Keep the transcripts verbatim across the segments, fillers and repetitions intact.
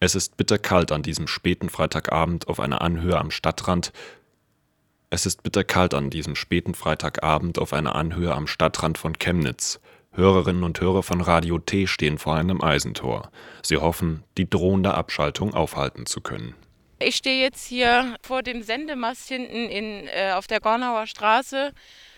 Es ist bitterkalt an diesem späten Freitagabend auf einer Anhöhe am Stadtrand. Es ist bitterkalt an diesem späten Freitagabend auf einer Anhöhe am Stadtrand von Chemnitz. Hörerinnen und Hörer von Radio T stehen vor einem Eisentor. Sie hoffen, die drohende Abschaltung aufhalten zu können. Ich stehe jetzt hier vor dem Sendemast hinten in, äh, auf der Gornauer Straße.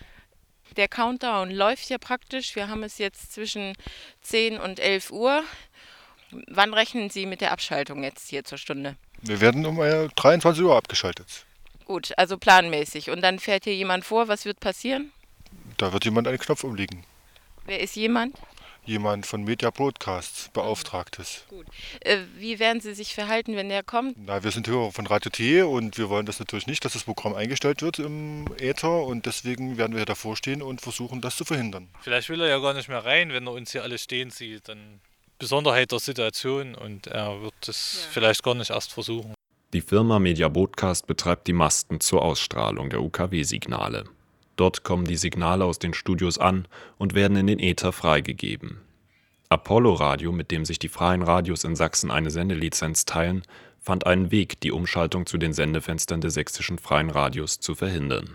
Der Countdown läuft ja praktisch. Wir haben es jetzt zwischen zehn und elf Uhr. Wann rechnen Sie mit der Abschaltung jetzt hier zur Stunde? Wir werden um äh, dreiundzwanzig Uhr abgeschaltet. Gut, also planmäßig. Und dann fährt hier jemand vor. Was wird passieren? Da wird jemand einen Knopf umlegen. Wer ist jemand? Jemand von Media Broadcast, Beauftragtes. Gut. Äh, wie werden Sie sich verhalten, wenn der kommt? Na, wir sind Hörer von Radio T und wir wollen das natürlich nicht, dass das Programm eingestellt wird im Äther und deswegen werden wir davor stehen und versuchen, das zu verhindern. Vielleicht will er ja gar nicht mehr rein, wenn er uns hier alle stehen sieht. Dann Besonderheit der Situation und er wird es ja. vielleicht gar nicht erst versuchen. Die Firma Media Broadcast betreibt die Masten zur Ausstrahlung der U K W-Signale. Dort kommen die Signale aus den Studios an und werden in den Äther freigegeben. Apollo Radio, mit dem sich die freien Radios in Sachsen eine Sendelizenz teilen, fand einen Weg, die Umschaltung zu den Sendefenstern der sächsischen freien Radios zu verhindern.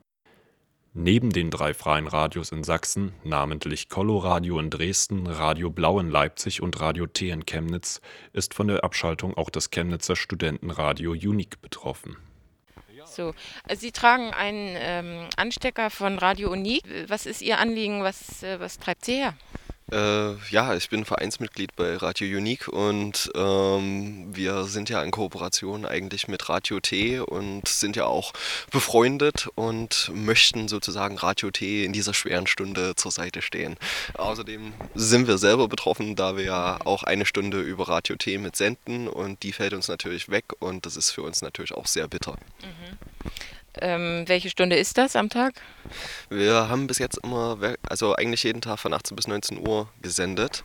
Neben den drei freien Radios in Sachsen, namentlich Collo-Radio in Dresden, Radio Blau in Leipzig und Radio T in Chemnitz, ist von der Abschaltung auch das Chemnitzer Studentenradio Unique betroffen. So, Sie tragen einen ähm, Anstecker von Radio Unique. Was ist Ihr Anliegen? Was, äh, was treibt Sie her? Äh, ja, ich bin Vereinsmitglied bei Radio Unique und ähm, wir sind ja in Kooperation eigentlich mit Radio T und sind ja auch befreundet und möchten sozusagen Radio T in dieser schweren Stunde zur Seite stehen. Außerdem sind wir selber betroffen, da wir ja auch eine Stunde über Radio T mit senden und die fällt uns natürlich weg und das ist für uns natürlich auch sehr bitter. Mhm. Ähm, welche Stunde ist das am Tag? Wir haben bis jetzt immer, also eigentlich jeden Tag von achtzehn bis neunzehn Uhr gesendet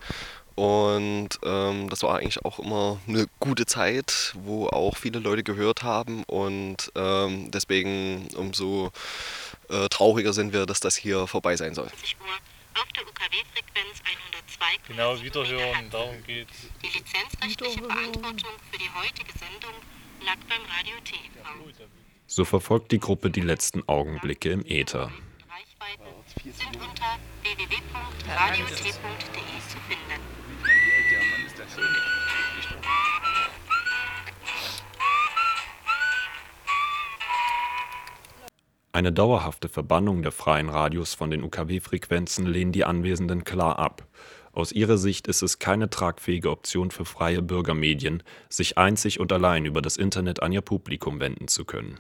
und ähm, das war eigentlich auch immer eine gute Zeit, wo auch viele Leute gehört haben und ähm, deswegen umso äh, trauriger sind wir, dass das hier vorbei sein soll. Auf der U K W-Frequenz hundertzwei. Genau, wiederhören, darum geht's. Die lizenzrechtliche Verantwortung für die heutige Sendung lag beim Radio T V. So verfolgt die Gruppe die letzten Augenblicke im Äther. Sind unter w w w punkt radio t punkt d e zu finden. Eine dauerhafte Verbannung der freien Radios von den U K W-Frequenzen lehnen die Anwesenden klar ab. Aus ihrer Sicht ist es keine tragfähige Option für freie Bürgermedien, sich einzig und allein über das Internet an ihr Publikum wenden zu können.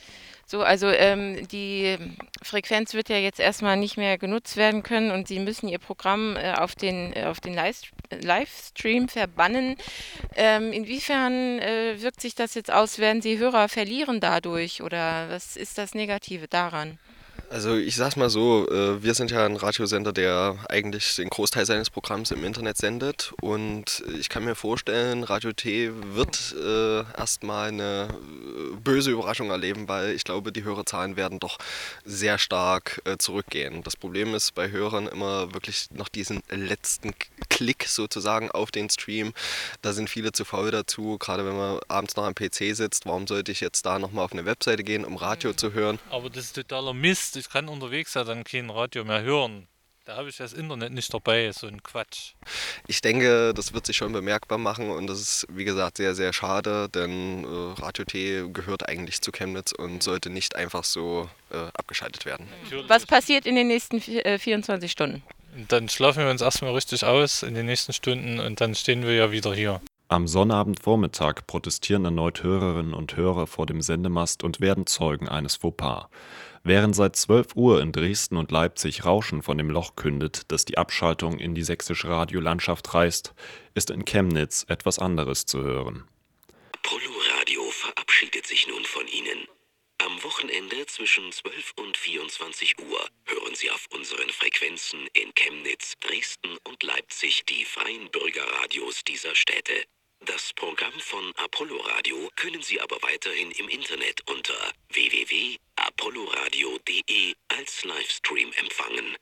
So, also ähm, die Frequenz wird ja jetzt erstmal nicht mehr genutzt werden können und Sie müssen Ihr Programm äh, auf den, äh, auf den Livestream verbannen. Ähm, inwiefern äh, wirkt sich das jetzt aus? Werden Sie Hörer verlieren dadurch oder was ist das Negative daran? Also ich sag's mal so, wir sind ja ein Radiosender, der eigentlich den Großteil seines Programms im Internet sendet und ich kann mir vorstellen, Radio T wird äh, erstmal eine böse Überraschung erleben, weil ich glaube, die Hörerzahlen werden doch sehr stark äh, zurückgehen. Das Problem ist bei Hörern immer wirklich noch diesen letzten Klick sozusagen auf den Stream. Da sind viele zu faul dazu, gerade wenn man abends noch am P C sitzt, warum sollte ich jetzt da nochmal auf eine Webseite gehen, um Radio zu hören? Aber das ist totaler Mist. Ich kann unterwegs ja dann kein Radio mehr hören. Da habe ich das Internet nicht dabei, so ein Quatsch. Ich denke, das wird sich schon bemerkbar machen und das ist, wie gesagt, sehr, sehr schade, denn äh, Radio T gehört eigentlich zu Chemnitz und sollte nicht einfach so äh, abgeschaltet werden. Natürlich. Was passiert in den nächsten vierundzwanzig Stunden? Dann schlafen wir uns erstmal richtig aus in den nächsten Stunden und dann stehen wir ja wieder hier. Am Sonnabendvormittag protestieren erneut Hörerinnen und Hörer vor dem Sendemast und werden Zeugen eines Fauxpas. Während seit zwölf Uhr in Dresden und Leipzig Rauschen von dem Loch kündet, das die Abschaltung in die sächsische Radiolandschaft reißt, ist in Chemnitz etwas anderes zu hören. Apollo Radio verabschiedet sich nun von Ihnen. Am Wochenende zwischen zwölf und vierundzwanzig Uhr hören Sie auf unseren Frequenzen in Chemnitz, Dresden und Leipzig die freien Bürgerradios dieser Städte. Das Programm von Apollo Radio können Sie aber weiterhin im Internet unter w w w punkt apolloradio punkt d e als Livestream empfangen.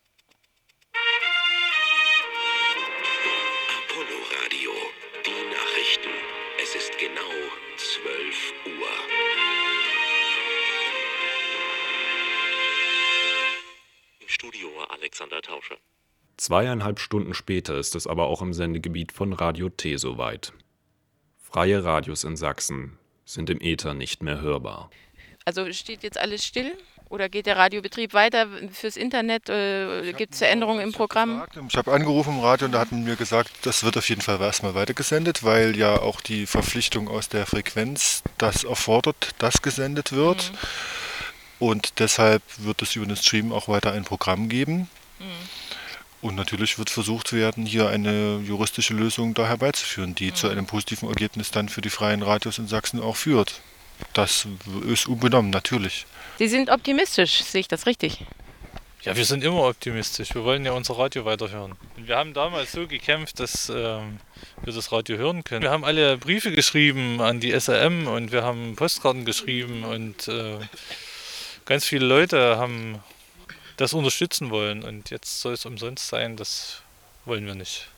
Apollo Radio, die Nacht. Es ist genau zwölf Uhr. Im Studio Alexander Tauscher. Zweieinhalb Stunden später ist es aber auch im Sendegebiet von Radio T soweit. Freie Radios in Sachsen sind im Äther nicht mehr hörbar. Also steht jetzt alles still oder geht der Radiobetrieb weiter fürs Internet? Äh, Gibt es Änderungen im Programm? Gefragt, ich habe angerufen im Radio und da hat man mir gesagt, das wird auf jeden Fall erstmal weitergesendet, weil ja auch die Verpflichtung aus der Frequenz das erfordert, dass gesendet wird. Mhm. Und deshalb wird es über den Stream auch weiter ein Programm geben. Mhm. Und natürlich wird versucht werden, hier eine juristische Lösung da herbeizuführen, die mhm. zu einem positiven Ergebnis dann für die freien Radios in Sachsen auch führt. Das ist unbenommen, natürlich. Sie sind optimistisch, sehe ich das richtig? Ja, wir sind immer optimistisch. Wir wollen ja unser Radio weiterhören. Und wir haben damals so gekämpft, dass ähm, wir das Radio hören können. Wir haben alle Briefe geschrieben an die S R M und wir haben Postkarten geschrieben und äh, ganz viele Leute haben das unterstützen wollen. Und jetzt soll es umsonst sein, das wollen wir nicht.